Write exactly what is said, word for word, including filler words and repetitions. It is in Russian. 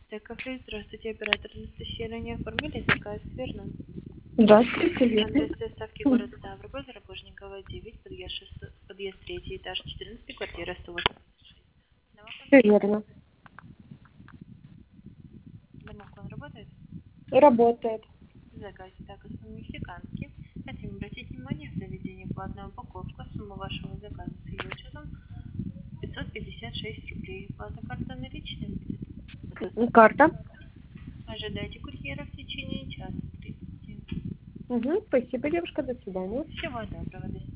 Кафе, здравствуйте, оператор Анастасия. Ранее оформили заказ, верно? Здравствуйте, верно. Адрес доставки город Ставрополь, Рогожникова, девять, подъезд, шестой, подъезд третий, этаж четырнадцать, квартира сто восемьдесят шесть. Все верно. Домофон работает? Работает. Заказ так мексиканский. Хотим обратить внимание в заведении платная упаковка. Сумма вашего заказа с ее учетом пятьсот пятьдесят шесть рублей. Плата карта наличная будет. Карта. Ожидайте курьера в течение часа тридцати. Угу, спасибо, девушка, до свидания. Всего доброго, до